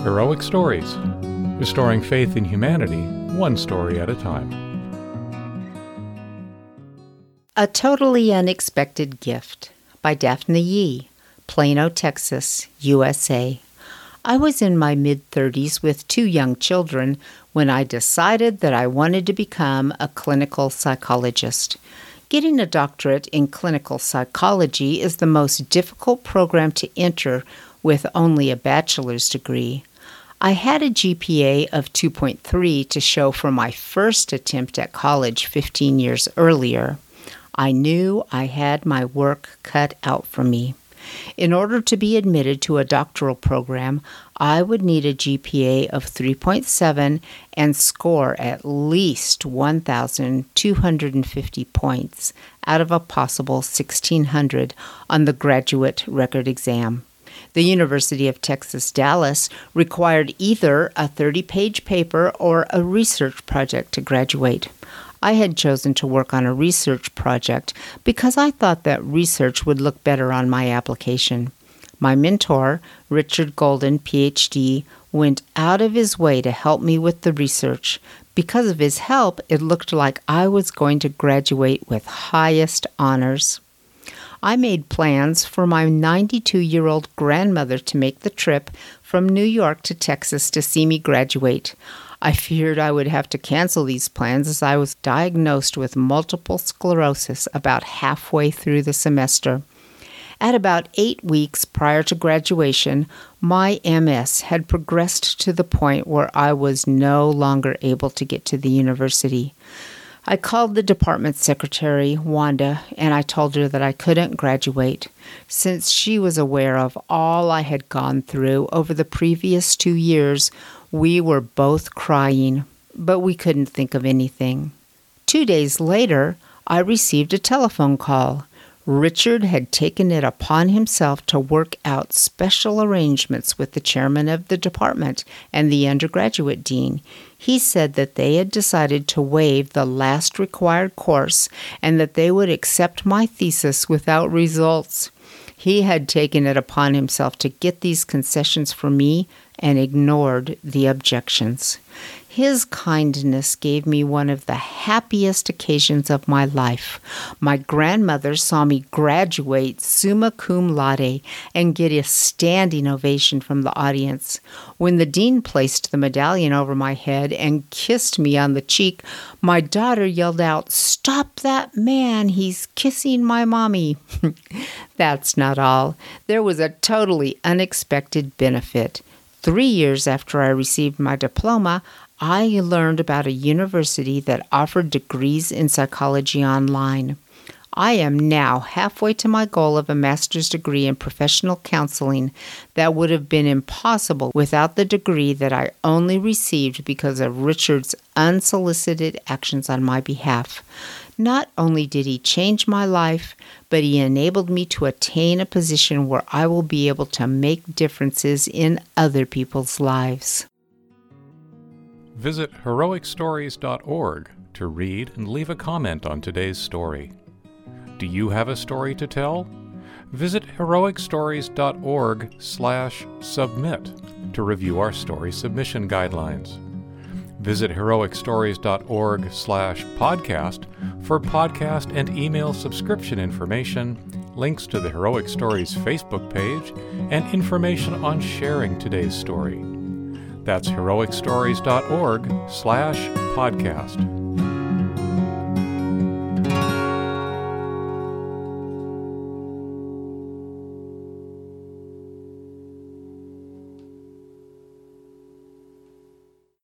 Heroic Stories, restoring faith in humanity, one story at a time. A Totally Unexpected Gift by Daphne Yee, Plano, Texas, USA. I was in my mid-30s with 2 young children when I decided that I wanted to become a clinical psychologist. Getting a doctorate in clinical psychology is the most difficult program to enter with only a bachelor's degree. I had a GPA of 2.3 to show for my first attempt at college 15 years earlier. I knew I had my work cut out for me. In order to be admitted to a doctoral program, I would need a GPA of 3.7 and score at least 1,250 points out of a possible 1,600 on the graduate record exam. The University of Texas, Dallas required either a 30-page paper or a research project to graduate. I had chosen to work on a research project because I thought that research would look better on my application. My mentor, Richard Golden, Ph.D., went out of his way to help me with the research. Because of his help, it looked like I was going to graduate with highest honors. I made plans for my 92-year-old grandmother to make the trip from New York to Texas to see me graduate. I feared I would have to cancel these plans as I was diagnosed with multiple sclerosis about halfway through the semester. At about 8 weeks prior to graduation, my MS had progressed to the point where I was no longer able to get to the university. I called the department secretary, Wanda, and I told her that I couldn't graduate. Since she was aware of all I had gone through over the previous 2 years, we were both crying, but we couldn't think of anything. 2 days later, I received a telephone call. Richard had taken it upon himself to work out special arrangements with the chairman of the department and the undergraduate dean. He said that they had decided to waive the last required course and that they would accept my thesis without results. He had taken it upon himself to get these concessions for me and ignored the objections. His kindness gave me one of the happiest occasions of my life. My grandmother saw me graduate summa cum laude and get a standing ovation from the audience. When the dean placed the medallion over my head and kissed me on the cheek, my daughter yelled out, "Stop that man, he's kissing my mommy." That's not all. There was a totally unexpected benefit. 3 years after I received my diploma, I learned about a university that offered degrees in psychology online. I am now halfway to my goal of a master's degree in professional counseling that would have been impossible without the degree that I only received because of Richard's unsolicited actions on my behalf. Not only did he change my life, but he enabled me to attain a position where I will be able to make differences in other people's lives. Visit heroicstories.org to read and leave a comment on today's story. Do you have a story to tell? Visit heroicstories.org/submit to review our story submission guidelines. Visit heroicstories.org/podcast for podcast and email subscription information, links to the Heroic Stories Facebook page, and information on sharing today's story. That's heroicstories.org/podcast.